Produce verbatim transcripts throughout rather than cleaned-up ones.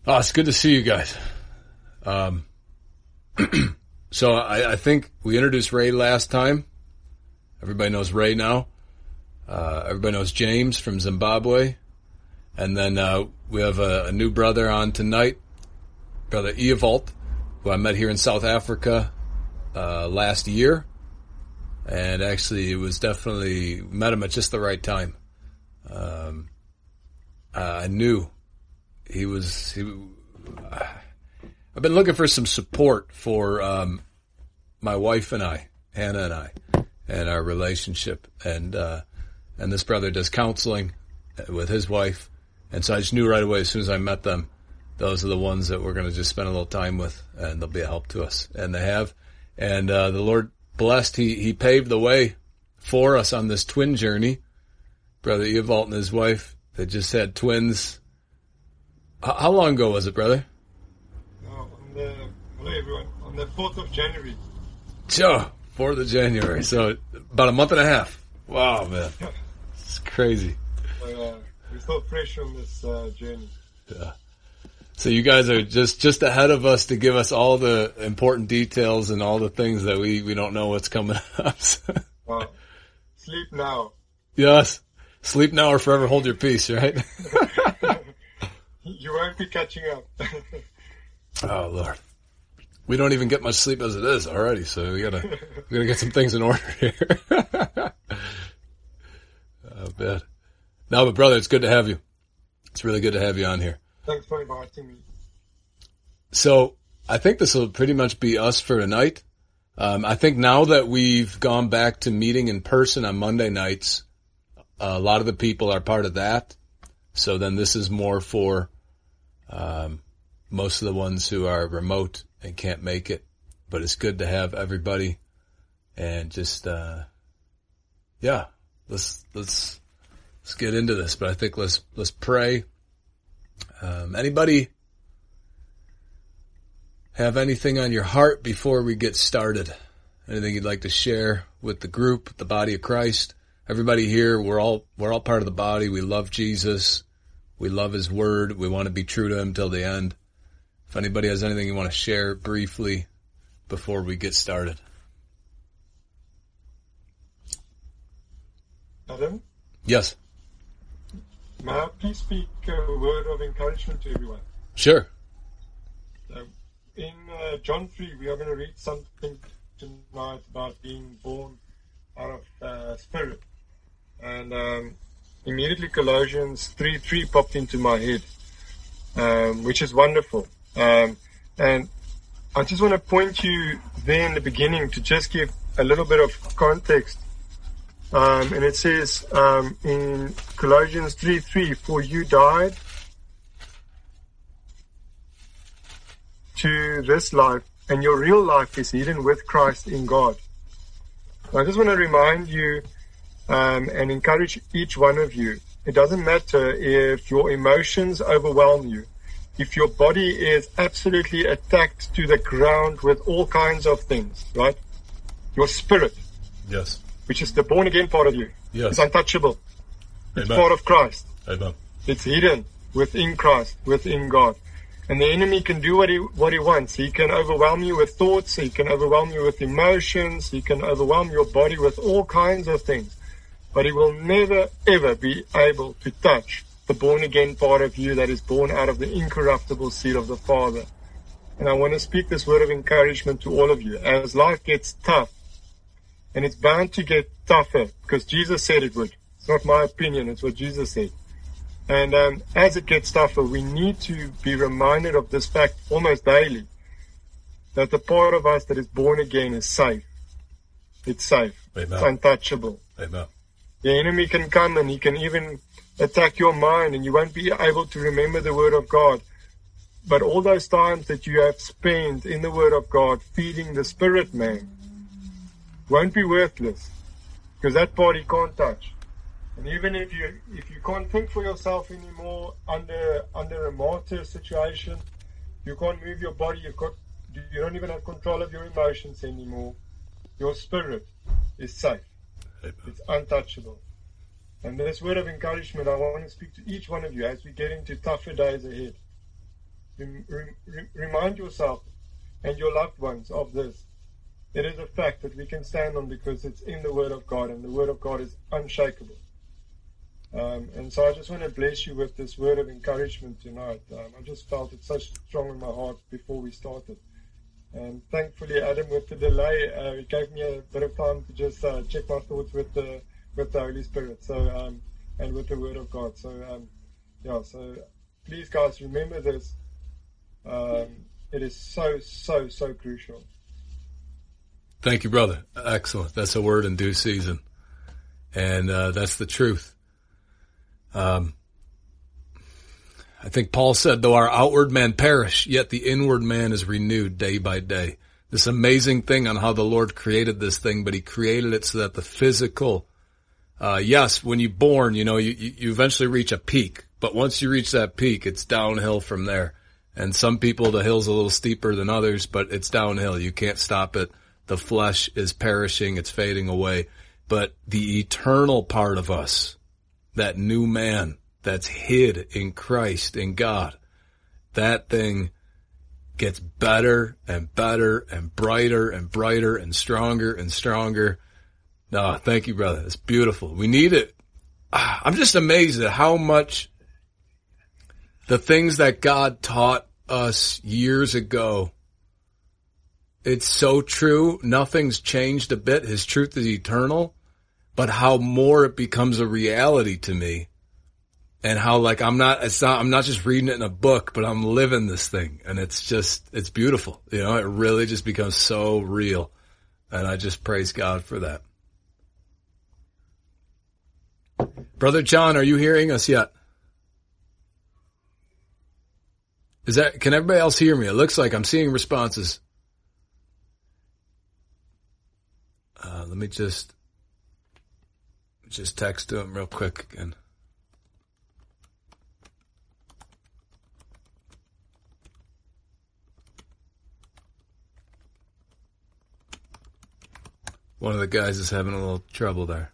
Oh, it's good to see you guys. Um, so I, I think we introduced Ray last time. Everybody knows Ray now. Uh, everybody knows James from Zimbabwe. And then uh, we have a, a new brother on tonight, Brother Ewald, who I met here in South Africa uh, last year. And actually, it was definitely, met him at just the right time. Um, uh, I knew he was, he, uh, I've been looking for some support for um, my wife and I, Hannah and I, and our relationship. And uh, and this brother does counseling with his wife. And so I just knew right away as soon as I met them, those are the ones that we're going to just spend a little time with, and they'll be a help to us. And they have. And uh, the Lord blessed, he, he paved the way for us on this twin journey. Brother Ewald and his wife, they just had twins. H- how long ago was it, brother? Uh, on the, hello everyone, on the fourth of January. Sure, fourth of January. So about a month and a half. Wow, man. It's crazy. So, uh, we're still fresh on this uh, journey. Yeah. So you guys are just, just ahead of us to give us all the important details and all the things that we, we don't know what's coming up. Wow. Sleep now. Yes. Sleep now or forever hold your peace, right? You won't be catching up. Oh, Lord. We don't even get much sleep as it is already, so we gotta, we gotta get some things in order here. Oh, bad. No, but brother, it's good to have you. It's really good to have you on here. Thanks for inviting me. So I think this will pretty much be us for tonight. Um, I think now that we've gone back to meeting in person on Monday nights, a lot of the people are part of that. So then this is more for um, most of the ones who are remote and can't make it. But it's good to have everybody and just, uh, yeah, let's, let's, let's get into this. But I think let's, let's pray. Um, anybody have anything on your heart before we get started? Anything you'd like to share with the group, the body of Christ? Everybody here, we're all, we're all part of the body. We love Jesus. We love his word. We want to be true to him till the end. If anybody has anything you want to share briefly before we get started. Adam? Yes. May I please speak a word of encouragement to everyone? Sure. So in uh, John three, we are going to read something tonight about being born out of uh, spirit. And um, immediately Colossians three three popped into my head, um, which is wonderful. Um, and I just want to point you there in the beginning to just give a little bit of context. Um, and it says um, in Colossians three three, for you died to this life, and your real life is hidden with Christ in God. I just want to remind you um, and encourage each one of you. It doesn't matter if your emotions overwhelm you, if your body is absolutely attacked to the ground with all kinds of things, right? Your spirit. Yes. Which is the born-again part of you. Yes. It's untouchable. It's Amen. part of Christ. Amen. It's hidden within Christ, within God. And the enemy can do what he what he wants. He can overwhelm you with thoughts. He can overwhelm you with emotions. He can overwhelm your body with all kinds of things. But he will never, ever be able to touch the born-again part of you that is born out of the incorruptible seed of the Father. And I want to speak this word of encouragement to all of you. As life gets tough, and it's bound to get tougher, because Jesus said it would. It's not my opinion, it's what Jesus said. And um, as it gets tougher, we need to be reminded of this fact almost daily, that the part of us that is born again is safe. It's safe. Amen. It's untouchable. Amen. The enemy can come and he can even attack your mind, and you won't be able to remember the word of God. But all those times that you have spent in the word of God feeding the spirit man won't be worthless, because that part he can't touch. And even if you if you can't think for yourself anymore under under a martyr situation, you can't move your body, you've got you don't even have control of your emotions anymore. Your spirit is safe. Amen. It's untouchable. And this word of encouragement I want to speak to each one of you as we get into tougher days ahead. Rem- re- remind yourself and your loved ones of this. It is a fact that we can stand on because it's in the Word of God, and the Word of God is unshakable. Um, and so I just want to bless you with this word of encouragement tonight. Um, I just felt it so strong in my heart before we started. And thankfully, Adam, with the delay, uh, he gave me a bit of time to just uh, check my thoughts with the with the Holy Spirit, so um, and with the Word of God. So um, yeah, so please, guys, remember this. Um, it is so so so crucial. Thank you, brother. Excellent. That's a word in due season, and uh, that's the truth. Um, I think Paul said, though our outward man perish, yet the inward man is renewed day by day. This amazing thing on how the Lord created this thing, but he created it so that the physical, uh, yes, when you're born, you know, you, you eventually reach a peak, but once you reach that peak, it's downhill from there. And some people, the hill's a little steeper than others, but it's downhill. You can't stop it. The flesh is perishing. It's fading away. But the eternal part of us, that new man that's hid in Christ, in God, that thing gets better and better and brighter and brighter and stronger and stronger. No, thank you, brother. It's beautiful. We need it. I'm just amazed at how much the things that God taught us years ago, it's so true. Nothing's changed a bit. His truth is eternal. But how more it becomes a reality to me, and how like I'm not, it's not, I'm not just reading it in a book, but I'm living this thing, and it's just, it's beautiful. You know, it really just becomes so real, and I just praise God for that. Brother John, are you hearing us yet? Is that, can everybody else hear me? It looks like I'm seeing responses. Uh, let me just. Just text to him real quick again. One of the guys is having a little trouble there.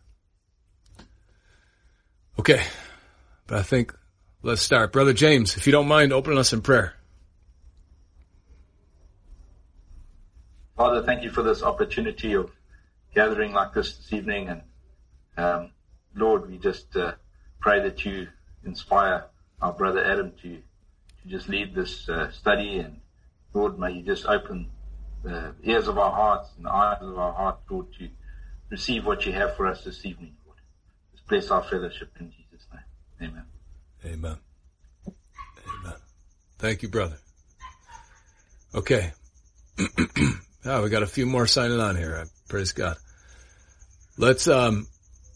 Okay, but I think let's start. Brother James, if you don't mind, open us in prayer. Father, thank you for this opportunity of gathering like this this evening, and Um, Lord, we just uh, pray that you inspire our brother Adam to, to just lead this uh, study. And Lord, may you just open the ears of our hearts and the eyes of our heart, Lord, to receive what you have for us this evening, Lord. Just bless our fellowship in Jesus' name. Amen. Amen. Amen. Thank you, brother. Okay. Oh, we got a few more signing on here. Praise God. Let's, um,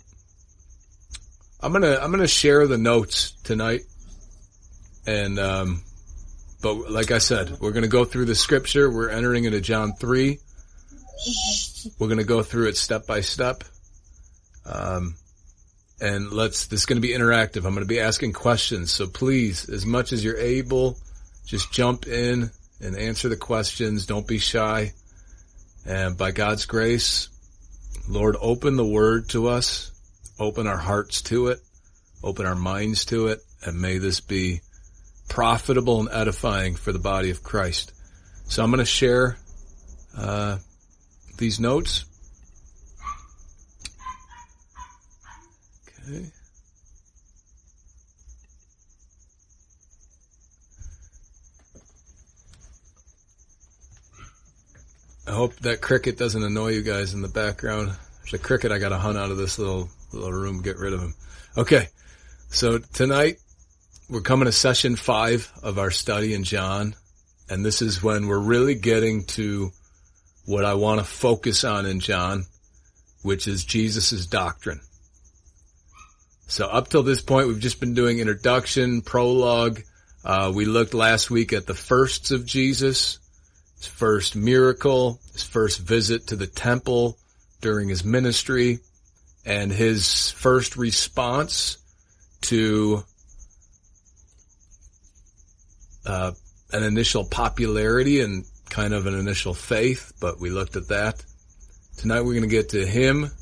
I'm gonna, I'm gonna share the notes tonight. And, um, but like I said, we're gonna go through the scripture. We're entering into John three. We're gonna go through it step by step. Um, and let's, this is gonna be interactive. I'm gonna be asking questions. So please, as much as you're able, just jump in and answer the questions. Don't be shy. And by God's grace, Lord, open the word to us. Open our hearts to it, open our minds to it, and may this be profitable and edifying for the body of Christ. So I'm going to share uh, these notes. Okay. I hope that cricket doesn't annoy you guys in the background. There's a cricket. I got to hunt out of this little little room, get rid of him. Okay, so tonight we're coming to session five of our study in John, and this is when we're really getting to what I want to focus on in John, which is Jesus' doctrine. So up till this point, we've just been doing introduction, prologue. Uh, we looked last week at the firsts of Jesus, his first miracle, his first visit to the temple during his ministry, and his first response to uh, an initial popularity and kind of an initial faith, but we looked at that. Tonight we're going to get to him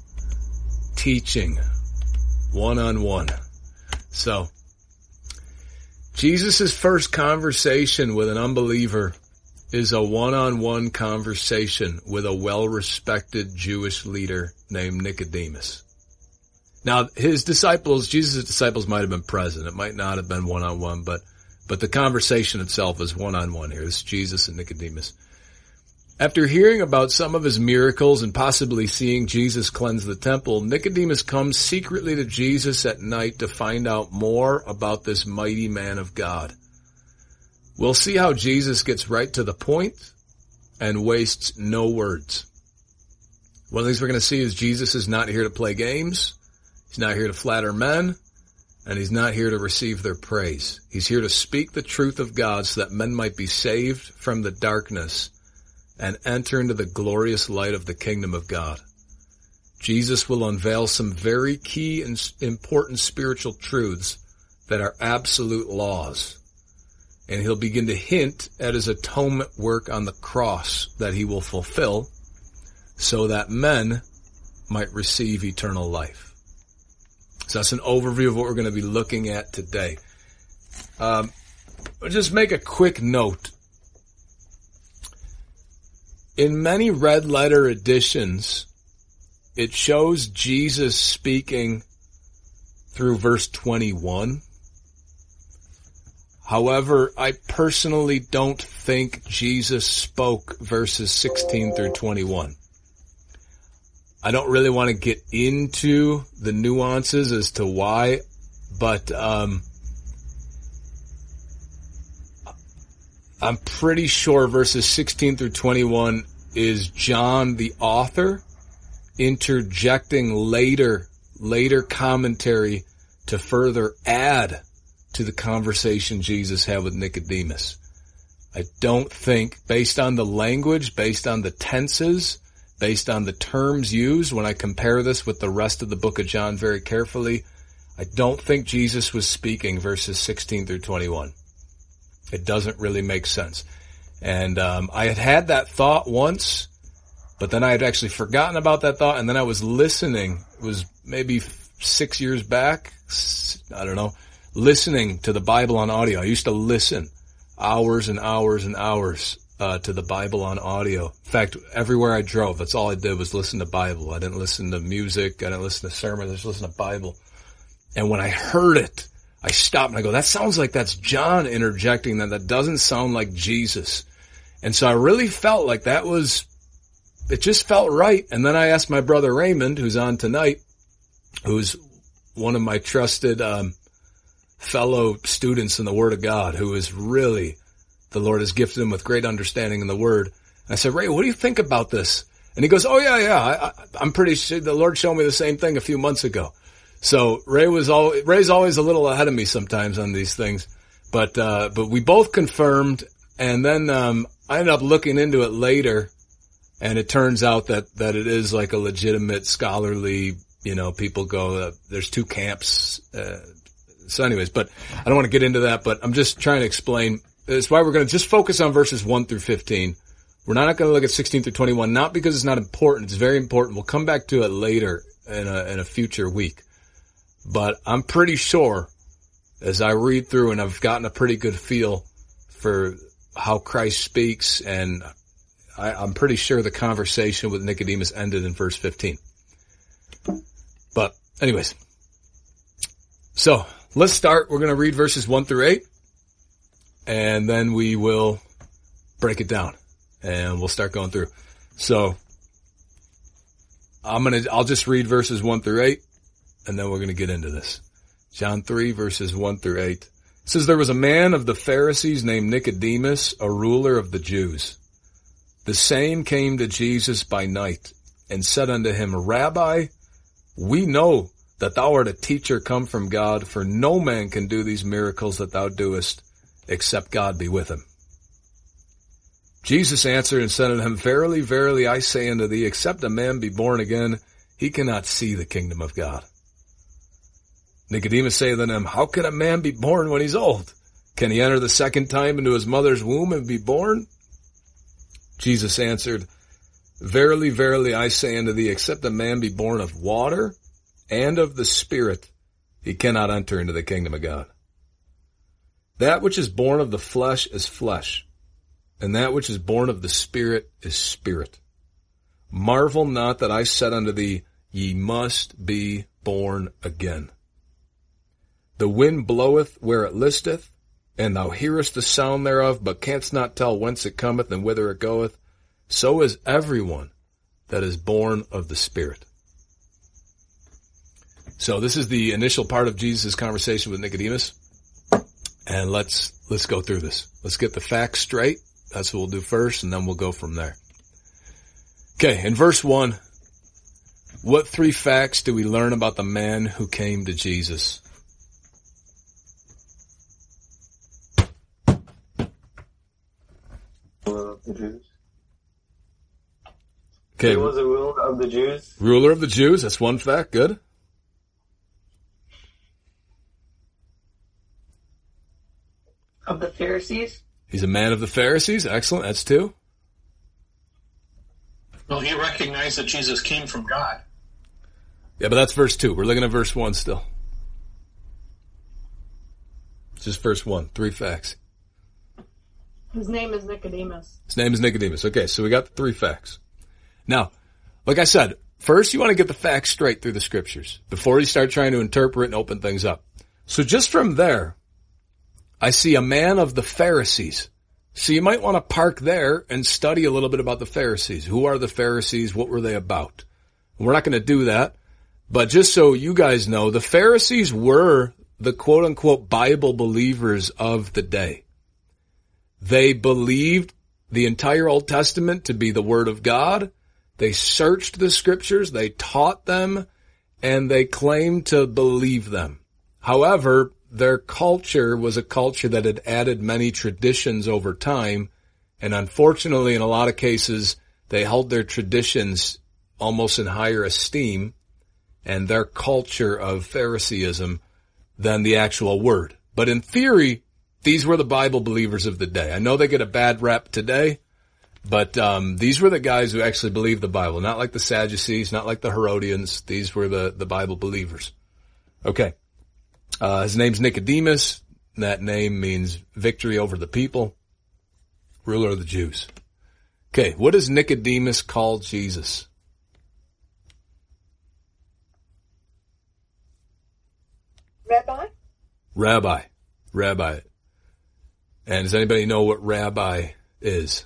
teaching one-on-one. So, Jesus' first conversation with an unbeliever is a one-on-one conversation with a well-respected Jewish leader named Nicodemus. Now, his disciples, Jesus' disciples might have been present. It might not have been one-on-one, but but the conversation itself is one-on-one here. This is Jesus and Nicodemus. After hearing about some of his miracles and possibly seeing Jesus cleanse the temple, Nicodemus comes secretly to Jesus at night to find out more about this mighty man of God. We'll see how Jesus gets right to the point and wastes no words. One of the things we're going to see is Jesus is not here to play games. He's not here to flatter men. And he's not here to receive their praise. He's here to speak the truth of God so that men might be saved from the darkness and enter into the glorious light of the kingdom of God. Jesus will unveil some very key and important spiritual truths that are absolute laws. And he'll begin to hint at his atonement work on the cross that he will fulfill so that men might receive eternal life. So that's an overview of what we're going to be looking at today. Um, I'll just make a quick note. In many red letter editions, it shows Jesus speaking through verse twenty-one. However, I personally don't think Jesus spoke verses sixteen through twenty-one. I don't really want to get into the nuances as to why, but um, I'm pretty sure verses sixteen through twenty-one is John the author interjecting later, later commentary to further add to the conversation Jesus had with Nicodemus. I don't think, based on the language, based on the tenses, based on the terms used, when I compare this with the rest of the book of John very carefully, I don't think Jesus was speaking verses sixteen through twenty-one. It doesn't really make sense. And um, I had had that thought once, but then I had actually forgotten about that thought, and then I was listening. It was maybe six years back, I don't know, listening to the Bible on audio. I used to listen hours and hours and hours Uh, to the Bible on audio. In fact, everywhere I drove, that's all I did was listen to Bible. I didn't listen to music. I didn't listen to sermons. I just listened to Bible. And when I heard it, I stopped and I go, that sounds like that's John interjecting that. That doesn't sound like Jesus. And so I really felt like that was, it just felt right. And then I asked my brother Raymond, who's on tonight, who's one of my trusted um, fellow students in the Word of God, who is really, the Lord has gifted him with great understanding in the Word. And I said, Ray, what do you think about this? And he goes, oh, yeah, yeah, I, I'm pretty sure the Lord showed me the same thing a few months ago. So Ray was all, Ray's always a little ahead of me sometimes on these things. But uh, but we both confirmed, and then um, I ended up looking into it later, and it turns out that, that it is like a legitimate scholarly, you know, people go, uh, there's two camps. Uh, so anyways, but I don't want to get into that, but I'm just trying to explain. That's why we're going to just focus on verses one through fifteen. We're not going to look at sixteen through twenty-one, not because it's not important. It's very important. We'll come back to it later in a, in a future week. But I'm pretty sure, as I read through, and I've gotten a pretty good feel for how Christ speaks, and I, I'm pretty sure the conversation with Nicodemus ended in verse fifteen. But anyways, so let's start. We're going to read verses one through eight. And then we will break it down and we'll start going through. So I'm going to, I'll just read verses one through eight and then we're going to get into this. John three verses one through eight. It says, there was a man of the Pharisees named Nicodemus, a ruler of the Jews. The same came to Jesus by night and said unto him, Rabbi, we know that thou art a teacher come from God, for no man can do these miracles that thou doest, except God be with him. Jesus answered and said unto him, Verily, verily, I say unto thee, except a man be born again, he cannot see the kingdom of God. Nicodemus saith unto him, How can a man be born when he's old? Can he enter the second time into his mother's womb and be born? Jesus answered, Verily, verily, I say unto thee, except a man be born of water and of the Spirit, he cannot enter into the kingdom of God. That which is born of the flesh is flesh, and that which is born of the Spirit is spirit. Marvel not that I said unto thee, ye must be born again. The wind bloweth where it listeth, and thou hearest the sound thereof, but canst not tell whence it cometh and whither it goeth. So is everyone that is born of the Spirit. So this is the initial part of Jesus' conversation with Nicodemus. And let's, let's go through this. Let's get the facts straight. That's what we'll do first, and then we'll go from there. Okay, in verse one, what three facts do we learn about the man who came to Jesus? Of the Jews. Okay. He was a ruler of the Jews. Ruler of the Jews, that's one fact, good. Of the Pharisees. He's a man of the Pharisees, excellent, that's two. Well, he recognized that Jesus came from God. Yeah, but that's verse two. We're looking at verse one still. Just verse one, three facts. His name is Nicodemus. His name is Nicodemus. Okay, so we got the three facts. Now, like I said, first you want to get the facts straight through the scriptures before you start trying to interpret and open things up. So just from there, I see a man of the Pharisees. So you might want to park there and study a little bit about the Pharisees. Who are the Pharisees? What were they about? We're not going to do that. But just so you guys know, the Pharisees were the quote-unquote Bible believers of the day. They believed the entire Old Testament to be the Word of God. They searched the Scriptures, they taught them, and they claimed to believe them. However, their culture was a culture that had added many traditions over time, and unfortunately, in a lot of cases, they held their traditions almost in higher esteem and their culture of Phariseeism than the actual Word. But in theory, these were the Bible believers of the day. I know they get a bad rap today, but um, these were the guys who actually believed the Bible. Not like the Sadducees, not like the Herodians. These were the, the Bible believers. Okay. Uh, his name's Nicodemus. That name means victory over the people. Ruler of the Jews. Okay, what does Nicodemus call Jesus? Rabbi? Rabbi. Rabbi. And does anybody know what rabbi is?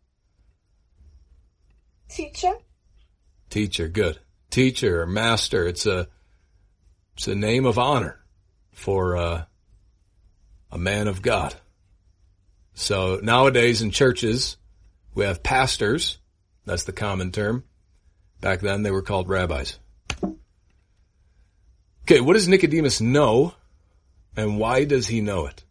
Teacher? Teacher, good. Teacher or master. It's a, it's a name of honor for uh, a man of God. So nowadays in churches, we have pastors. That's the common term. Back then they were called rabbis. Okay, what does Nicodemus know, and why does he know it?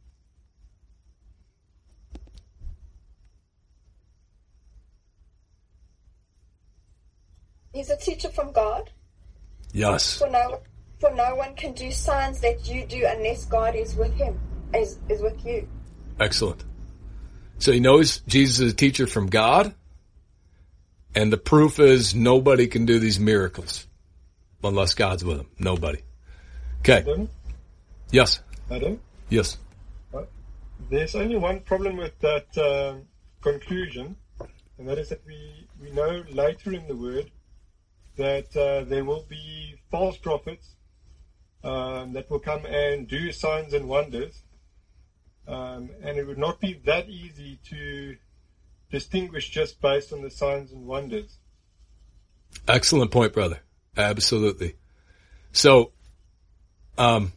He's a teacher from God. Yes. For no, for no one can do signs that you do unless God is with him, is, is with you. Excellent. So he knows Jesus is a teacher from God, and the proof is nobody can do these miracles unless God's with him. Nobody. Okay. Adam? Yes. Adam? Yes. Uh, there's only one problem with that uh, conclusion, and that is that we, we know later in the Word that uh, there will be false prophets um, that will come and do signs and wonders. Um, and it would not be that easy to distinguish just based on the signs and wonders. Excellent point, brother. Absolutely. So, um,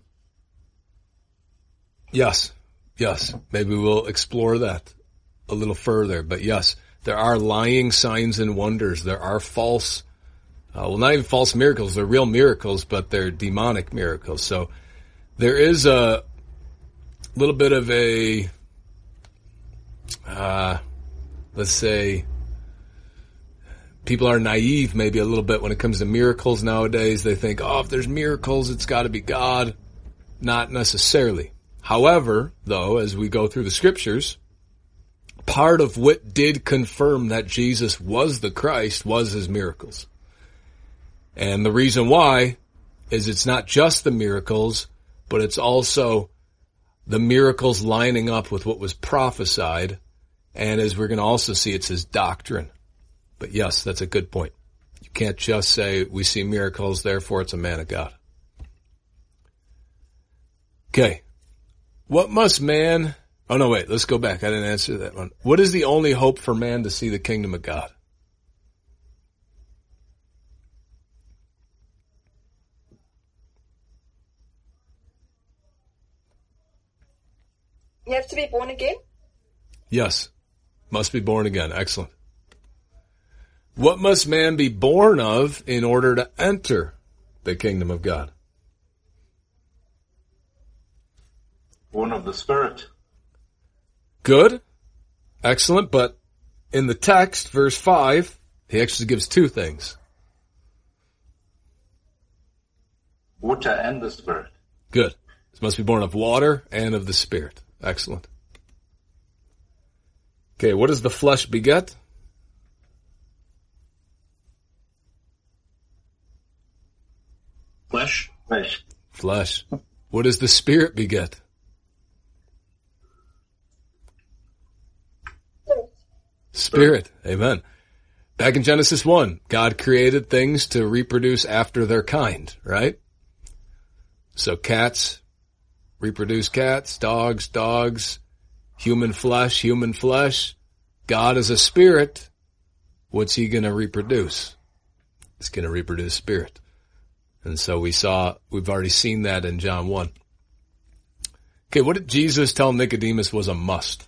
yes, yes, maybe we'll explore that a little further. But yes, there are lying signs and wonders. There are false, uh, well, not even false miracles. They're real miracles, but they're demonic miracles. So there is a little bit of a, uh, let's say, people are naive maybe a little bit when it comes to miracles nowadays. They think, oh, if there's miracles, it's got to be God. Not necessarily. However, though, as we go through the scriptures, part of what did confirm that Jesus was the Christ was his miracles. And the reason why is it's not just the miracles, but it's also the miracles lining up with what was prophesied, and as we're going to also see, it says doctrine. But yes, that's a good point. You can't just say, we see miracles, therefore it's a man of God. Okay. What must man... Oh, no, wait, let's go back. I didn't answer that one. What is the only hope for man to see the kingdom of God? You have to be born again? Yes. Must be born again. Excellent. What must man be born of in order to enter the kingdom of God? Born of the Spirit. Good. Excellent. But in the text, verse five, he actually gives two things. Water and the Spirit. Good. This must be born of water and of the Spirit. Excellent. Okay, what does the flesh beget? Flesh. Flesh. Flesh. What does the Spirit beget? Spirit. Amen. Back in Genesis one, God created things to reproduce after their kind, right? So cats reproduce cats, dogs, dogs, human flesh, human flesh. God is a spirit. What's he going to reproduce? He's going to reproduce spirit. And so we saw, we've already seen that in John one. Okay, what did Jesus tell Nicodemus was a must?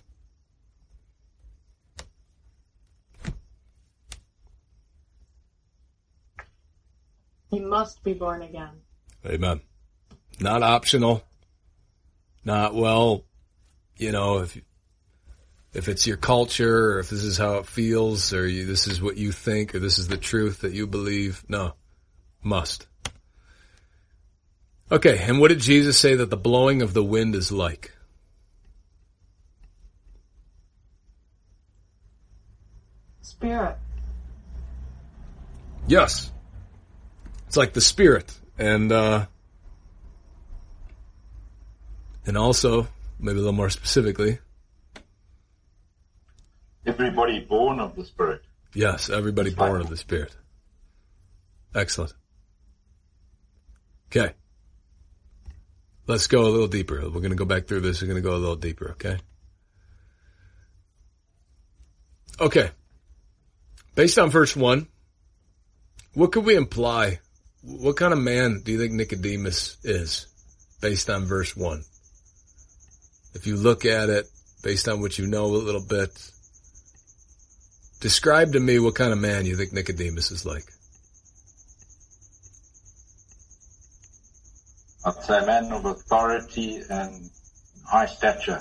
He must be born again. Amen. Not optional. Not, well, you know, if if it's your culture, or if this is how it feels, or you, this is what you think, or this is the truth that you believe. No. Must. Okay, and what did Jesus say that the blowing of the wind is like? Spirit. Yes. It's like the Spirit. And, uh, and also, maybe a little more specifically. Everybody born of the Spirit. Yes, everybody That's born right. of the Spirit. Excellent. Okay. Let's go a little deeper. We're going to go back through this. We're going to go a little deeper, okay? Okay. Based on verse one, what could we imply? What kind of man do you think Nicodemus is based on verse one? If you look at it based on what you know a little bit, describe to me what kind of man you think Nicodemus is like. I'd say a man of authority and high stature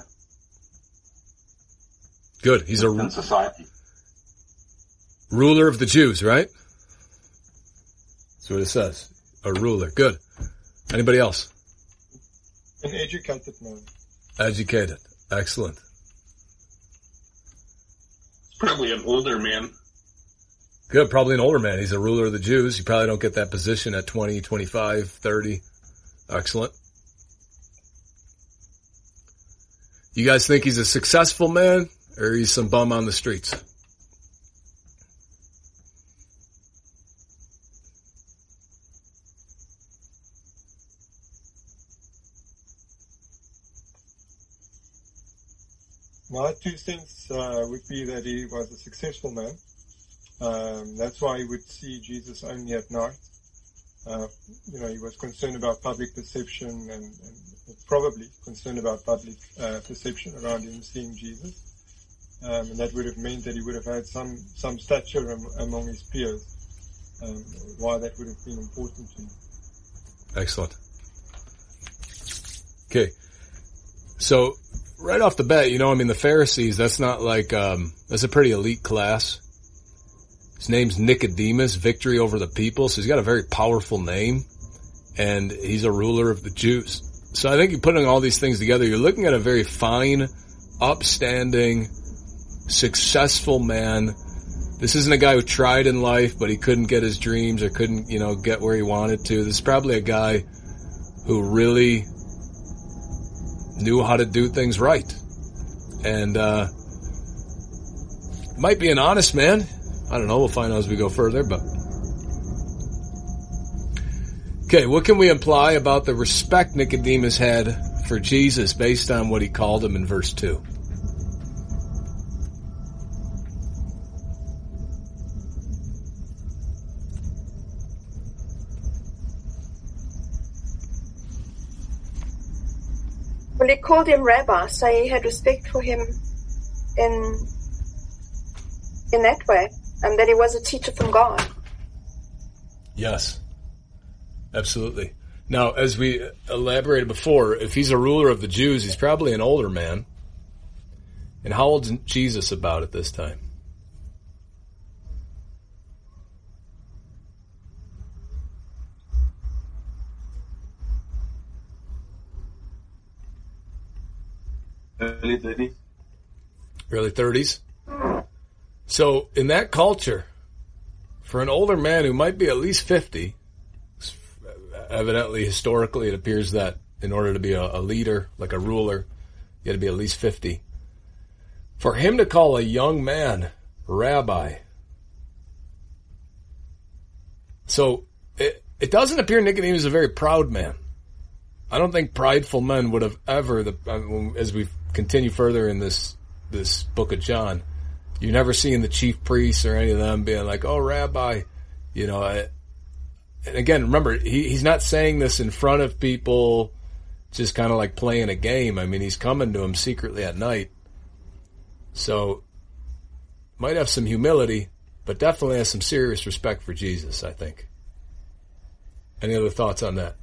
Good. He's a in society. ruler of the Jews, right? That's what it says. A ruler. Good. Anybody else? An educated man. Educated. Excellent. Probably an older man. Good. Probably an older man. He's a ruler of the Jews. You probably don't get that position at twenty, twenty-five, thirty. Excellent. You guys think he's a successful man, or he's some bum on the streets? My two things uh, would be that he was a successful man. Um, that's why he would see Jesus only at night. Uh, you know, he was concerned about public perception and, and probably concerned about public uh, perception around him seeing Jesus. Um, and that would have meant that he would have had some, some stature am, among his peers. Um, why that would have been important to him. Excellent. Okay. So, right off the bat, you know, I mean, the Pharisees, that's not like, um, that's a pretty elite class. His name's Nicodemus, victory over the people. So he's got a very powerful name, and he's a ruler of the Jews. So I think you're putting all these things together. You're looking at a very fine, upstanding, successful man. This isn't a guy who tried in life, but he couldn't get his dreams or couldn't, you know, get where he wanted to. This is probably a guy who really knew how to do things right. And uh, might be an honest man. I don't know. We'll find out as we go further. But okay, what can we imply about the respect Nicodemus had for Jesus based on what he called him in verse two? Well, he called him Rabbi, so he had respect for him in in that way, and that he was a teacher from God. Yes, absolutely. Now, as we elaborated before, if he's a ruler of the Jews, he's probably an older man. And how old's Jesus about at this time? Early thirties. Early thirties. So in that culture, for an older man who might be at least fifty, evidently historically it appears that in order to be a, a leader, like a ruler, you had to be at least fifty. For him to call a young man rabbi. So it, it doesn't appear Nicodemus is a very proud man. I don't think prideful men would have ever, the, as we continue further in this this book of John, you're never seeing the chief priests or any of them being like, oh, Rabbi, you know. I, and again, remember, he, he's not saying this in front of people just kind of like playing a game. I mean, he's coming to them secretly at night. So, might have some humility, but definitely has some serious respect for Jesus, I think. Any other thoughts on that?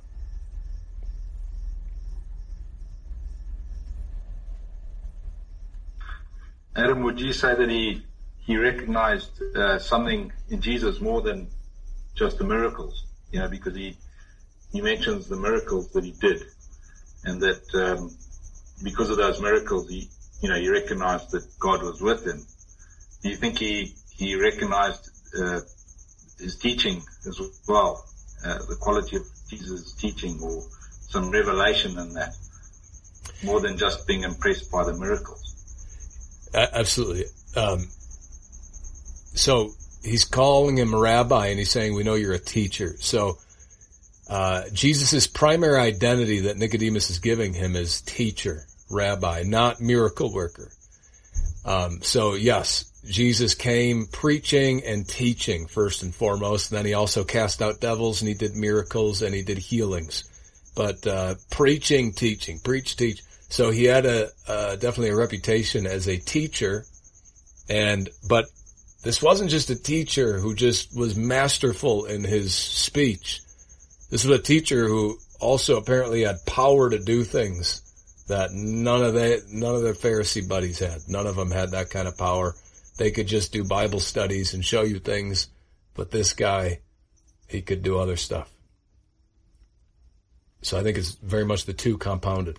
Adam, would you say that he he recognized uh, something in Jesus more than just the miracles? You know, because he he mentions the miracles that he did, and that um, because of those miracles, he you know he recognized that God was with him. Do you think he he recognized uh, his teaching as well, uh, the quality of Jesus' teaching, or some revelation in that, more than just being impressed by the miracles? Absolutely. Um, so he's calling him a rabbi, and he's saying, we know you're a teacher. So uh, Jesus' primary identity that Nicodemus is giving him is teacher, rabbi, not miracle worker. Um, so yes, Jesus came preaching and teaching first and foremost, and then he also cast out devils, and he did miracles, and he did healings. But uh, preaching, teaching, preach, teach. So he had a uh, definitely a reputation as a teacher, and but this wasn't just a teacher who just was masterful in his speech. This was a teacher who also apparently had power to do things that none of they none of their Pharisee buddies had. None of them had that kind of power. They could just do Bible studies and show you things, but this guy, he could do other stuff. So I think it's very much the two compounded.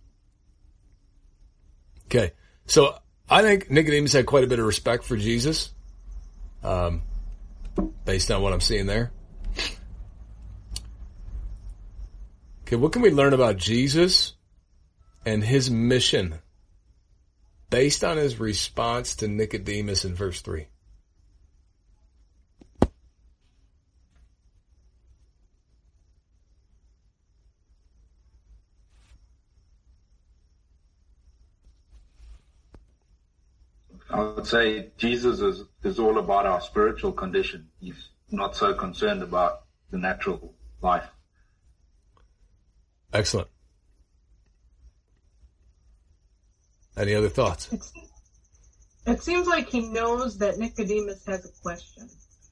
Okay, so I think Nicodemus had quite a bit of respect for Jesus, um, based on what I'm seeing there. Okay, what can we learn about Jesus and his mission based on his response to Nicodemus in verse three? I would say Jesus is, is all about our spiritual condition. He's not so concerned about the natural life. Excellent. Any other thoughts? It's, it seems like he knows that Nicodemus has a question.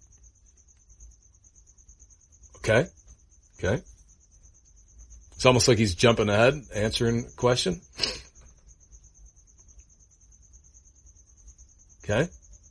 Okay. Okay. It's almost like he's jumping ahead, answering a question. Okay.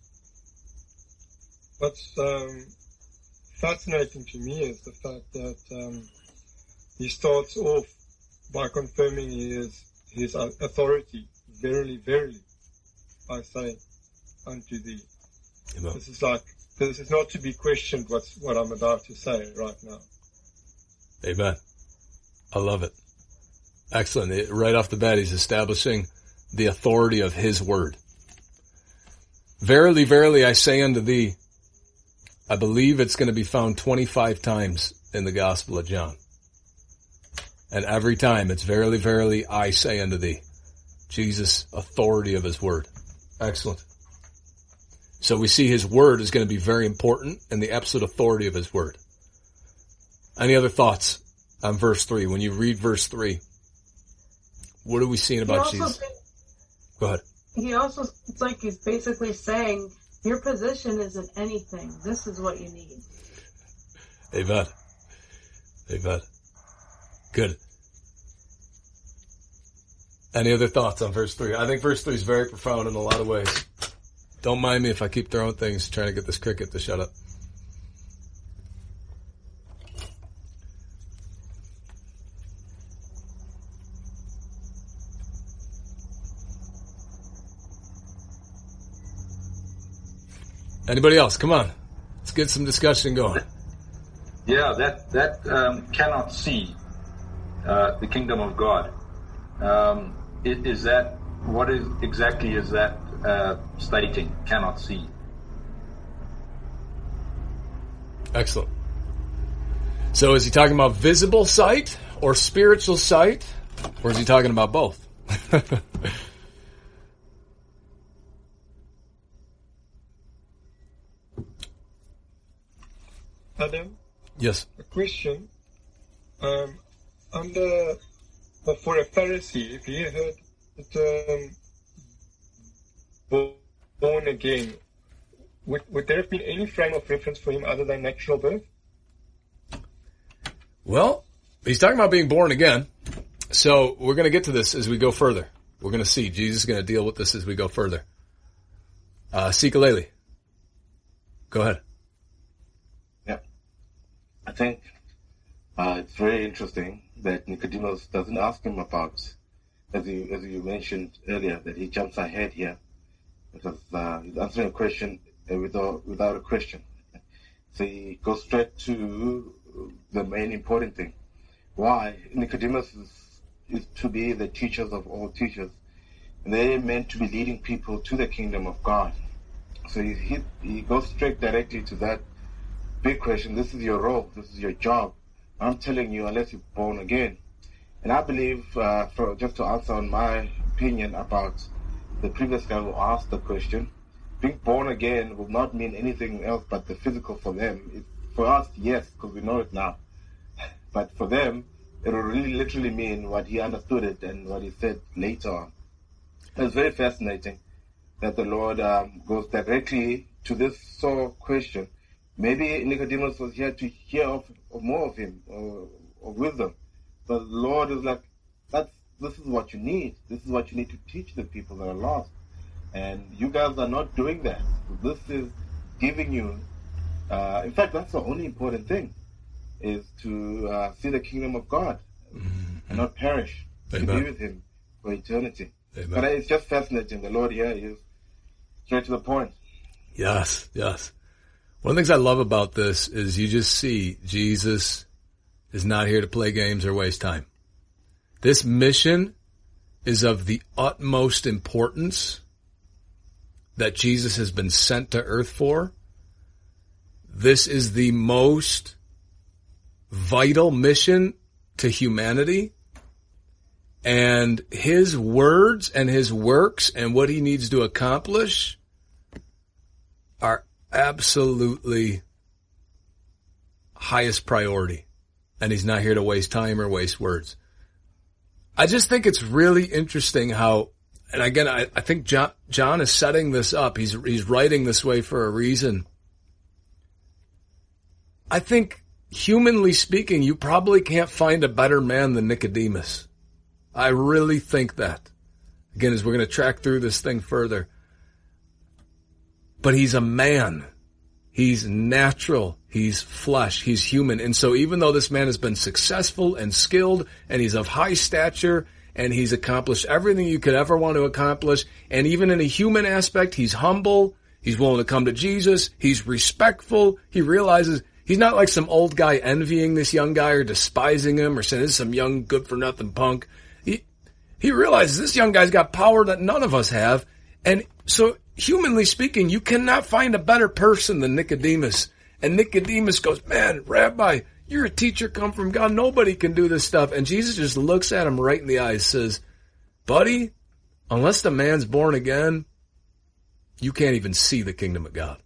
What's um, fascinating to me is the fact that um, he starts off by confirming his his authority. Verily, verily, I say unto thee. Amen. This is like this is not to be questioned. What's what I'm about to say right now. Amen. I love it. Excellent. It, right off the bat, he's establishing the authority of his word. Verily, verily, I say unto thee, I believe it's going to be found twenty-five times in the Gospel of John. And every time it's verily, verily, I say unto thee. Jesus' authority of his word. Excellent. So we see his word is going to be very important and the absolute authority of his word. Any other thoughts on verse three? When you read verse three, what are we seeing about Jesus? Think, Go ahead. He also, it's like he's basically saying, your position isn't anything. This is what you need. Amen. Amen. Good. Any other thoughts on verse three? I think verse three is very profound in a lot of ways. Don't mind me if I keep throwing things, trying to get this cricket to shut up. Anybody else? Come on. Let's get some discussion going. Yeah, that, that um, cannot see uh, the kingdom of God. Um, is, is that, what is exactly is that uh, stating, cannot see? Excellent. So is he talking about visible sight or spiritual sight? Or is he talking about both? Adam? Yes. A question. Um, under, well, for a Pharisee, if he heard the term born again, would, would there have been any frame of reference for him other than natural birth? Well, he's talking about being born again. So we're going to get to this as we go further. We're going to see. Jesus is going to deal with this as we go further. Uh, Sikaleli. Go ahead. Yeah. I think uh, it's very interesting that Nicodemus doesn't ask him about, as you, as you mentioned earlier, that he jumps ahead here because uh, he's answering a question without, without a question. So he goes straight to the main important thing. Why? Nicodemus is, is to be the teachers of all teachers. And they're meant to be leading people to the kingdom of God. So he, he, he goes straight directly to that big question. This is your role. This is your job. I'm telling you, unless you're born again. And I believe, uh, for, just to answer on my opinion about the previous guy who asked the question, being born again will not mean anything else but the physical for them. It, for us, yes, because we know it now. But for them, it will really literally mean what he understood it and what he said later on. It's very fascinating that the Lord um, goes directly to this sore question. Maybe Nicodemus was here to hear of, of more of him, or, or wisdom. But the Lord is like, that's, this is what you need. This is what you need to teach the people that are lost. And you guys are not doing that. This is giving you, uh, in fact, that's the only important thing, is to uh, see the kingdom of God mm-hmm. and not perish, Amen. To be with him for eternity. Amen. But it's just fascinating. The Lord here is straight to the point. Yes, yes. One of the things I love about this is you just see Jesus is not here to play games or waste time. This mission is of the utmost importance that Jesus has been sent to earth for. This is the most vital mission to humanity. And his words and his works and what he needs to accomplish are absolutely highest priority. And he's not here to waste time or waste words. I just think it's really interesting how, and again, I, I think John, John is setting this up. He's, he's writing this way for a reason. I think, humanly speaking, you probably can't find a better man than Nicodemus. I really think that. Again, as we're going to track through this thing further. But he's a man. He's natural. He's flesh. He's human. And so even though this man has been successful and skilled, and he's of high stature, and he's accomplished everything you could ever want to accomplish, and even in a human aspect, he's humble. He's willing to come to Jesus. He's respectful. He realizes he's not like some old guy envying this young guy or despising him or saying this is some young good-for-nothing punk. He He realizes this young guy's got power that none of us have. And so, humanly speaking, you cannot find a better person than Nicodemus. And Nicodemus goes, man, Rabbi, you're a teacher come from God. Nobody can do this stuff. And Jesus just looks at him right in the eyes, says, buddy, unless the man's born again, you can't even see the kingdom of God.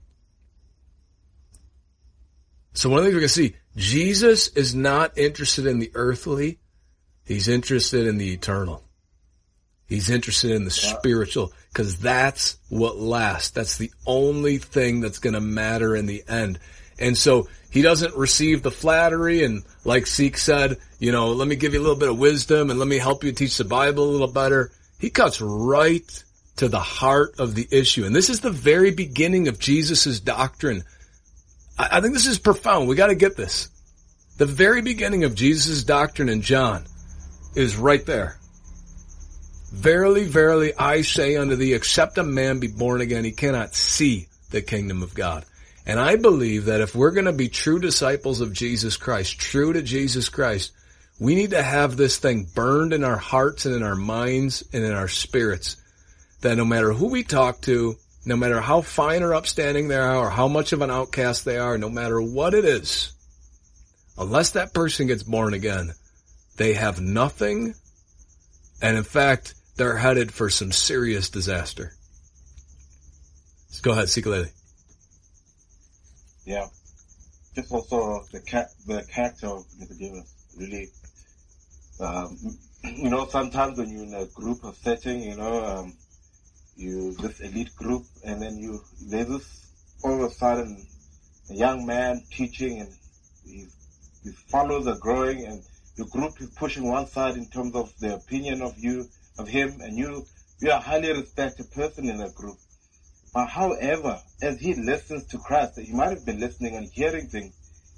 So one of the things we're going to see, Jesus is not interested in the earthly. He's interested in the eternal. He's interested in the spiritual, because that's what lasts. That's the only thing that's going to matter in the end. And so he doesn't receive the flattery and, like Zeke said, you know, let me give you a little bit of wisdom and let me help you teach the Bible a little better. He cuts right to the heart of the issue. And this is the very beginning of Jesus' doctrine. I, I think this is profound. We got to get this. The very beginning of Jesus' doctrine in John is right there. Verily, verily, I say unto thee, except a man be born again, he cannot see the kingdom of God. And I believe that if we're going to be true disciples of Jesus Christ, true to Jesus Christ, we need to have this thing burned in our hearts and in our minds and in our spirits, that no matter who we talk to, no matter how fine or upstanding they are, or how much of an outcast they are, no matter what it is, unless that person gets born again, they have nothing, and in fact, they're headed for some serious disaster. Let's go ahead, Sikalele. Yeah. Just also the cat, the character of Nicodemus, really, um, you know, sometimes when you're in a group of setting, you know, um, you, this elite group, and then you, there's this, all of a sudden, a young man teaching, and his, his followers are growing, and your group is pushing one side in terms of the opinion of you, of him, and you, you're a highly respected person in that group. But however, as he listens to Christ, he might have been listening and hearing things,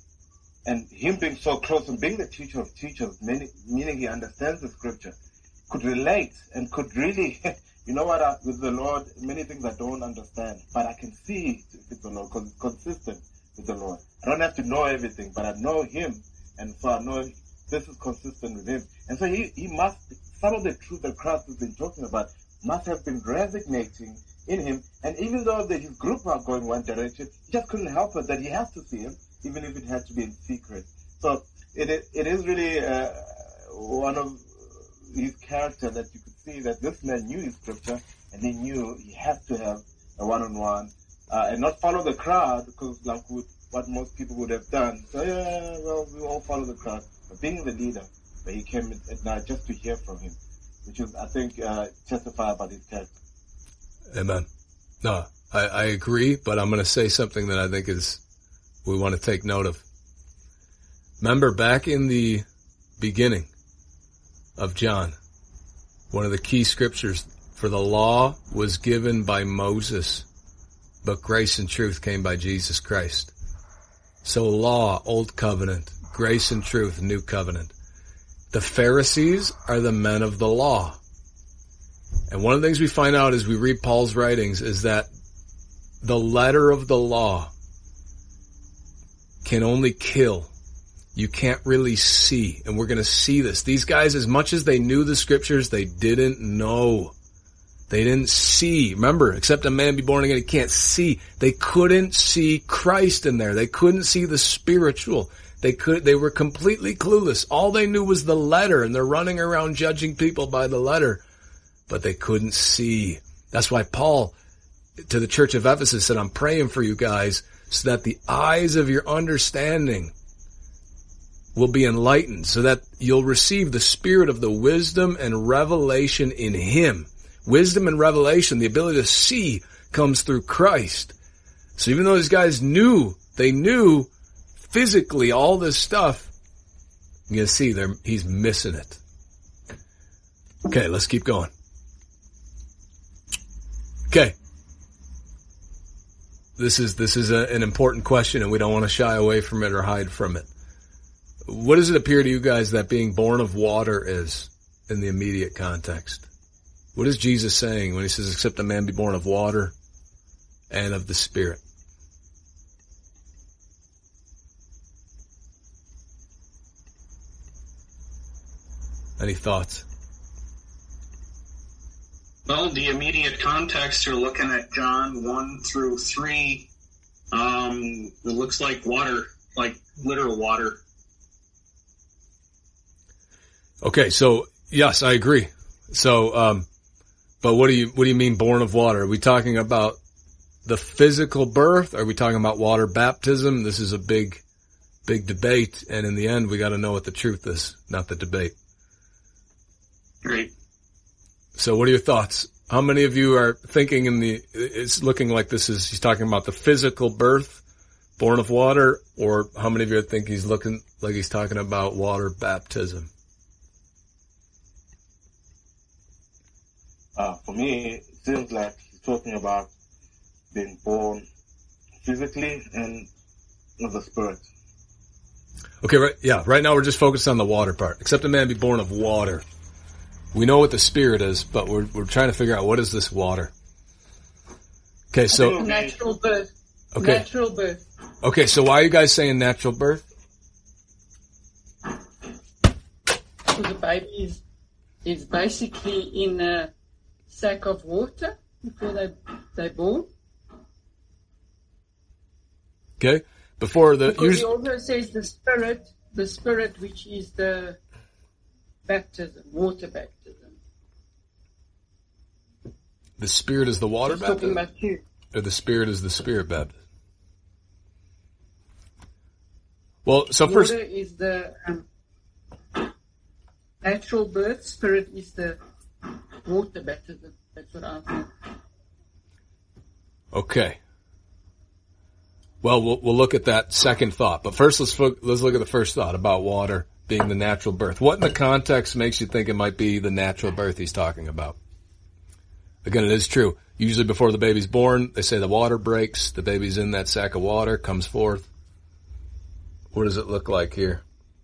and him being so close and being the teacher of teachers, meaning, meaning he understands the scripture, could relate and could really, you know what, I, with the Lord, many things I don't understand, but I can see if it's the Lord, because it's consistent with the Lord. I don't have to know everything, but I know him, and so I know this is consistent with him. And so he, he must, some of the truth that Christ has been talking about must have been resonating in him. And even though the, his group are going one direction, he just couldn't help it that he has to see him, even if it had to be in secret. So it is, it is really uh, one of his character that you could see that this man knew his scripture, and he knew he had to have a one-on-one uh, and not follow the crowd, because like with what most people would have done. So yeah, well, we all follow the crowd. But being the leader, but he came at night just to hear from him, which is, I think, uh, testify about his character. Amen. No, I, I agree, but I'm going to say something that I think is, we want to take note of. Remember back in the beginning of John, one of the key scriptures, for the law was given by Moses, but grace and truth came by Jesus Christ. So law, old covenant, grace and truth, new covenant. The Pharisees are the men of the law. And one of the things we find out as we read Paul's writings is that the letter of the law can only kill. You can't really see. And we're going to see this. These guys, as much as they knew the scriptures, they didn't know. They didn't see. Remember, except a man be born again, he can't see. They couldn't see Christ in there. They couldn't see the spiritual. They could, they were completely clueless. All they knew was the letter, and they're running around judging people by the letter. But they couldn't see. That's why Paul, to the church of Ephesus, said, I'm praying for you guys so that the eyes of your understanding will be enlightened, so that you'll receive the spirit of the wisdom and revelation in him. Wisdom and revelation, the ability to see, comes through Christ. So even though these guys knew, they knew physically all this stuff, you're going to see they're, he's missing it. Okay, let's keep going. Okay. This is, this is a, an important question, and we don't want to shy away from it or hide from it. What does it appear to you guys that being born of water is in the immediate context? What is Jesus saying when he says, except a man be born of water and of the Spirit? Any thoughts? Well, the immediate context, you're looking at John one through three. Um, it looks like water, like literal water. Okay, so yes, I agree. So, um, but what do you what do you mean born of water? Are we talking about the physical birth? Are we talking about water baptism? This is a big, big debate, and in the end, we got to know what the truth is, not the debate. Great. So, what are your thoughts? How many of you are thinking in the? It's looking like this is he's talking about the physical birth, born of water, or how many of you think he's looking like he's talking about water baptism? Uh, for me, it seems like he's talking about being born physically and of the Spirit. Okay, right, yeah, right now we're just focused on the water part. Except a man be born of water. We know what the Spirit is, but we're we're trying to figure out what is this water. Okay, so Natural birth. Okay. Natural birth. Okay, so why are you guys saying natural birth? So the baby is, is basically in a sack of water before they they're born. Okay, before the Because usually, he also says the spirit, the spirit which is the baptism, water baptism. the Spirit is the water He's talking baptism, about you. or the Spirit is the Spirit baptism. Well, so first, Water is the um, natural birth. Spirit is the water baptism. That's what I think. okay. Well, we'll we'll look at that second thought, but first let's fo- let's look at the first thought about water being the natural birth. What in the context makes you think it might be the natural birth he's talking about? Again, it is true. Usually before the baby's born, they say the water breaks, the baby's in that sack of water, comes forth. What does it look like here?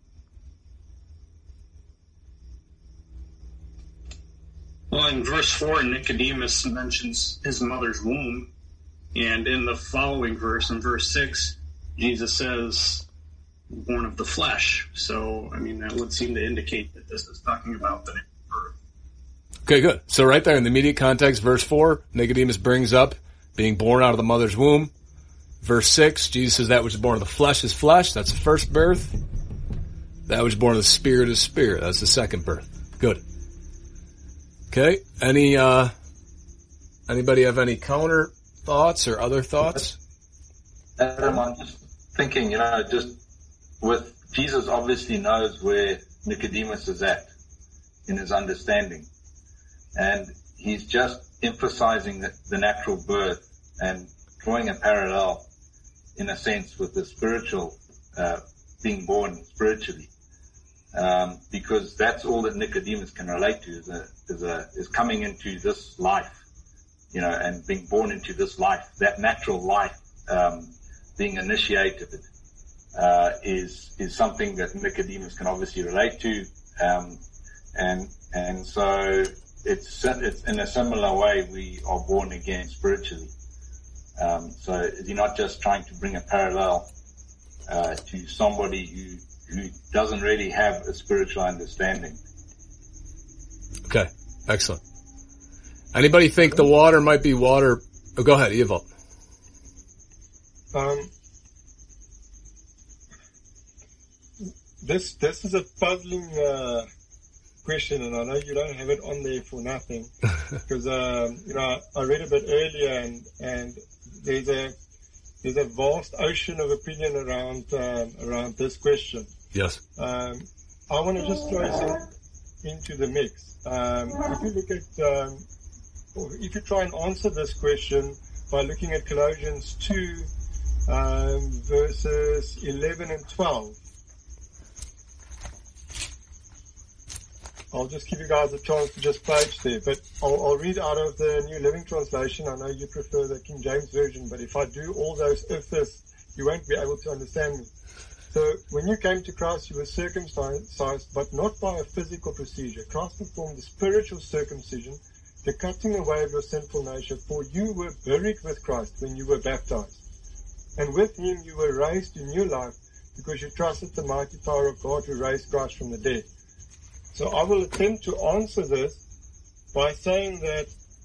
Well, in verse four, Nicodemus mentions his mother's womb. And in the following verse, in verse six, Jesus says, born of the flesh. So, I mean, that would seem to indicate that this is talking about the birth. Okay, good. So right there in the immediate context, verse four, Nicodemus brings up being born out of the mother's womb. Verse six, Jesus says that which is born of the flesh is flesh. That's the first birth. That which is born of the Spirit is spirit. That's the second birth. Good. Okay. Any, uh, anybody have any counter thoughts or other thoughts? Adam, I'm just thinking, you know, just with Jesus obviously knows where Nicodemus is at in his understanding. And he's just emphasizing the, the natural birth and drawing a parallel, in a sense, with the spiritual, uh, being born spiritually. Um, because that's all that Nicodemus can relate to, is a, is a, is coming into this life, you know, and being born into this life. That natural life, um, being initiated, uh, is, is something that Nicodemus can obviously relate to. Um, and, and so it's, it's in a similar way we are born again spiritually. Um, so is he not just trying to bring a parallel, uh, to somebody who, who doesn't really have a spiritual understanding? Okay. Excellent. Anybody think the water might be water? Oh, go ahead, Eva. Um, this this is a puzzling uh, question, and I know you don't have it on there for nothing, because um, you know I read a bit earlier, and and there's a there's a vast ocean of opinion around um, around this question. Yes. Um, I want to just throw some into the mix. Um, if you look at um, or if you try and answer this question by looking at Colossians two, um, verses eleven and twelve. I'll just give you guys a chance to just page there, but I'll, I'll read out of the New Living Translation. I know you prefer the King James Version, but if I do all those if this, you won't be able to understand me. So, when you came to Christ, you were circumcised, but not by a physical procedure. Christ performed the spiritual circumcision, the cutting away of your sinful nature, for you were buried with Christ when you were baptized. And with him you were raised to new life, because you trusted the mighty power of God who raised Christ from the dead. So I will attempt to answer this by saying that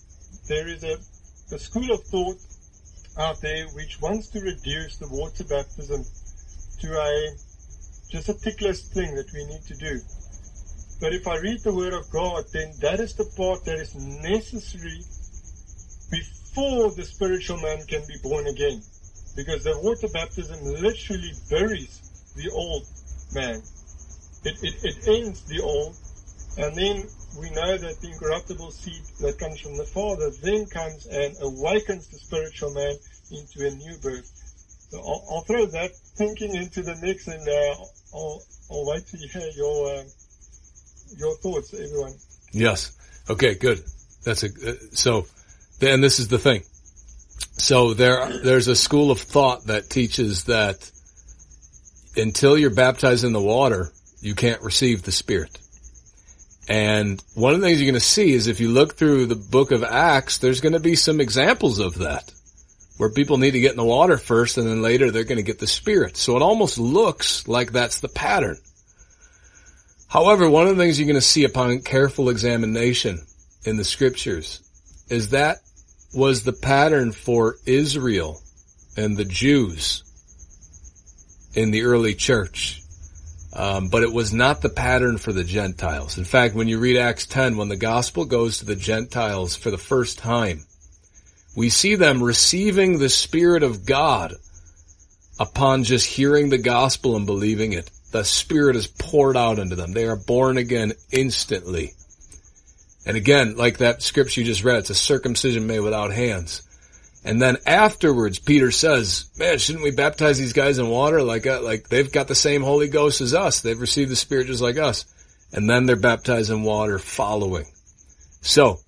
there is a, a school of thought out there which wants to reduce the water baptism to a just a tick list thing that we need to do. But if I read the Word of God, then that is the part that is necessary before the spiritual man can be born again. Because the water baptism literally buries the old man. It, it, it ends the old, and then we know that the incorruptible seed that comes from the Father then comes and awakens the spiritual man into a new birth. So I'll, I'll throw that thinking into the mix, and uh, I'll, I'll wait to hear your uh, your thoughts, everyone. Yes. Okay. Good. That's a uh, so. Then this is the thing. So there, there's a school of thought that teaches that until you're baptized in the water, you can't receive the Spirit. And one of the things you're going to see is if you look through the book of Acts, there's going to be some examples of that, where people need to get in the water first and then later they're going to get the Spirit. So it almost looks like that's the pattern. However, one of the things you're going to see upon careful examination in the scriptures is that was the pattern for Israel and the Jews in the early church. Um, but it was not the pattern for the Gentiles. In fact, when you read Acts ten, when the gospel goes to the Gentiles for the first time, we see them receiving the Spirit of God upon just hearing the gospel and believing it. The Spirit is poured out into them. They are born again instantly. And again, like that scripture you just read, it's a circumcision made without hands. And then afterwards, Peter says, man, shouldn't we baptize these guys in water? Like, uh, like they've got the same Holy Ghost as us. They've received the Spirit just like us. And then they're baptized in water following. So,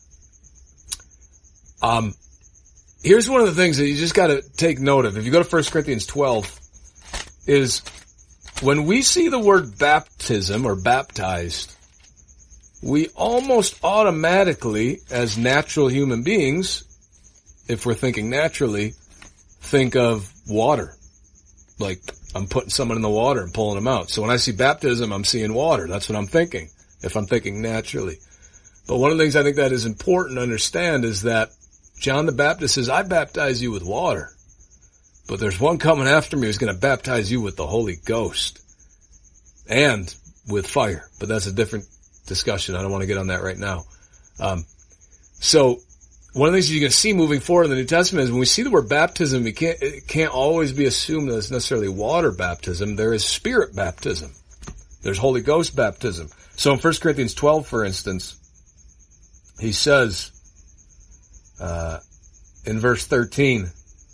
um, here's one of the things that you just got to take note of. If you go to First Corinthians twelve, is when we see the word baptism or baptized, we almost automatically, as natural human beings, if we're thinking naturally, think of water. Like, I'm putting someone in the water and pulling them out. So when I see baptism, I'm seeing water. That's what I'm thinking, if I'm thinking naturally. But one of the things I think that is important to understand is that John the Baptist says, I baptize you with water, but there's one coming after me who's going to baptize you with the Holy Ghost and with fire. But that's a different discussion. I don't want to get on that right now. Um, so one of the things you're going to see moving forward in the New Testament is when we see the word baptism, we can't, it can't always be assumed that it's necessarily water baptism. There is Spirit baptism. There's Holy Ghost baptism. So in First Corinthians twelve, for instance, he says, uh, in verse thirteen,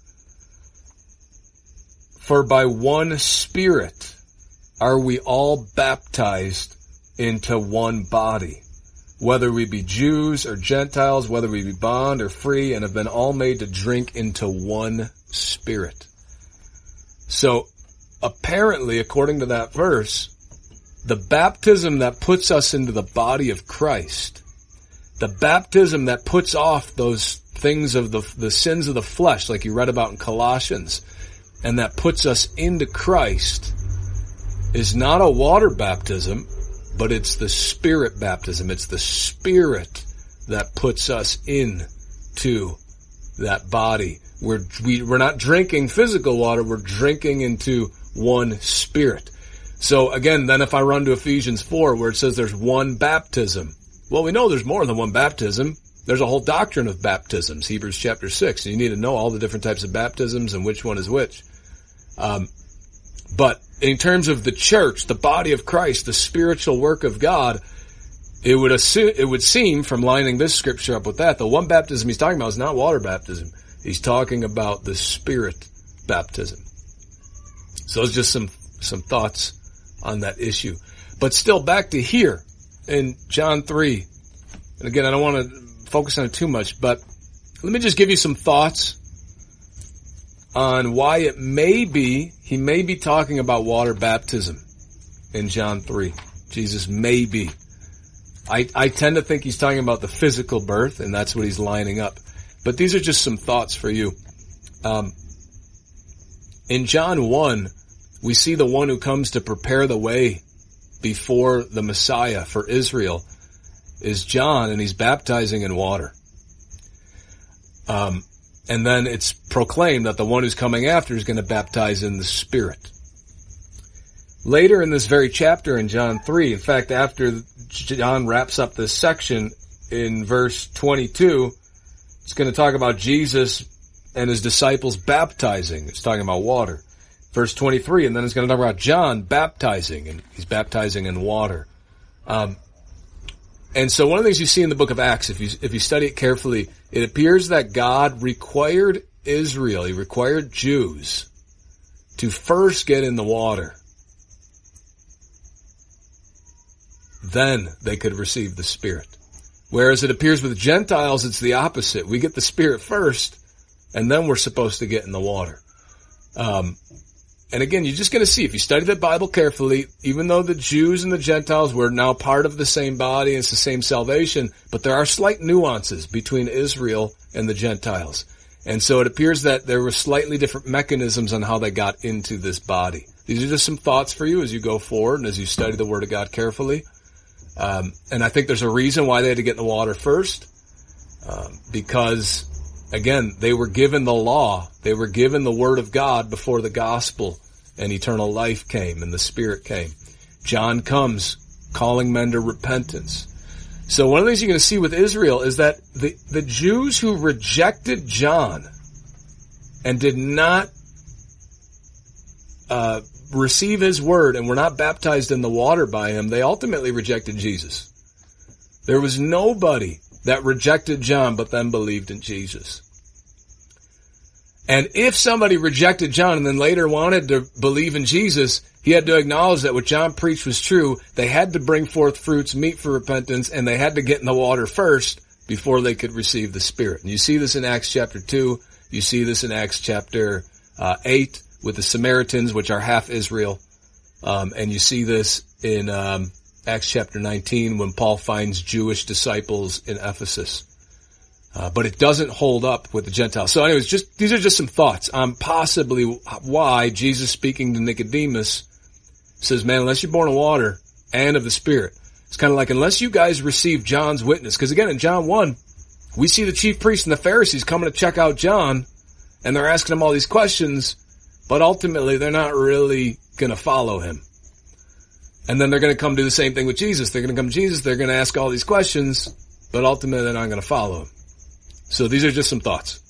for by one Spirit are we all baptized into one body, whether we be Jews or Gentiles, whether we be bond or free, and have been all made to drink into one Spirit. So, apparently, according to that verse, the baptism that puts us into the body of Christ, the baptism that puts off those things of the, the sins of the flesh, like you read about in Colossians, and that puts us into Christ, is not a water baptism, but it's the Spirit baptism. It's the Spirit that puts us into that body. We're, we, we're not drinking physical water. We're drinking into one Spirit. So again, then if I run to Ephesians four where it says there's one baptism. Well, we know there's more than one baptism. There's a whole doctrine of baptisms, Hebrews chapter six. And you need to know all the different types of baptisms and which one is which. Um, but in terms of the church, the body of Christ, the spiritual work of God, it would assume, it would seem from lining this scripture up with that, the one baptism he's talking about is not water baptism. He's talking about the Spirit baptism. So it's just some, some thoughts on that issue. But still back to here in John three. And again, I don't want to focus on it too much, but let me just give you some thoughts on why it may be, he may be talking about water baptism in John three. Jesus may be. I, I tend to think he's talking about the physical birth, and that's what he's lining up. But these are just some thoughts for you. Um, in John one, we see the one who comes to prepare the way before the Messiah for Israel is John, and he's baptizing in water. Um, and then it's proclaimed that the one who's coming after is going to baptize in the Spirit. Later in this very chapter in John three, in fact, after John wraps up this section in verse twenty-two, it's going to talk about Jesus and his disciples baptizing. It's talking about water. Verse twenty-three, and then it's going to talk about John baptizing, and he's baptizing in water. Um, and so one of the things you see in the book of Acts, if you, if you study it carefully, it appears that God required Israel, he required Jews to first get in the water. Then they could receive the Spirit. Whereas it appears with Gentiles, it's the opposite. We get the Spirit first, and then we're supposed to get in the water. Um, and again, you're just going to see, if you study the Bible carefully, even though the Jews and the Gentiles were now part of the same body, and it's the same salvation, but there are slight nuances between Israel and the Gentiles. And so it appears that there were slightly different mechanisms on how they got into this body. These are just some thoughts for you as you go forward and as you study the Word of God carefully. Um, and I think there's a reason why they had to get in the water first, um, because, again, they were given the law, they were given the Word of God before the gospel and eternal life came and the Spirit came. John comes calling men to repentance. So one of the things you're going to see with Israel is that the, the Jews who rejected John and did not uh receive his word and were not baptized in the water by him, they ultimately rejected Jesus. There was nobody that rejected John but then believed in Jesus. And if somebody rejected John and then later wanted to believe in Jesus, he had to acknowledge that what John preached was true. They had to bring forth fruits, meet for repentance, and they had to get in the water first before they could receive the Spirit. And you see this in Acts chapter two. You see this in Acts chapter uh, eight. With the Samaritans, which are half Israel. Um, and you see this in um, Acts chapter nineteen when Paul finds Jewish disciples in Ephesus. Uh, but it doesn't hold up with the Gentiles. So anyways, just these are just some thoughts on possibly why Jesus, speaking to Nicodemus, says, man, unless you're born of water and of the Spirit. It's kind of like, unless you guys receive John's witness. Because again, in John one, we see the chief priests and the Pharisees coming to check out John, and they're asking him all these questions, but ultimately, they're not really going to follow him. And then they're going to come do the same thing with Jesus. They're going to come to Jesus, they're going to ask all these questions, but ultimately, they're not going to follow him. So these are just some thoughts.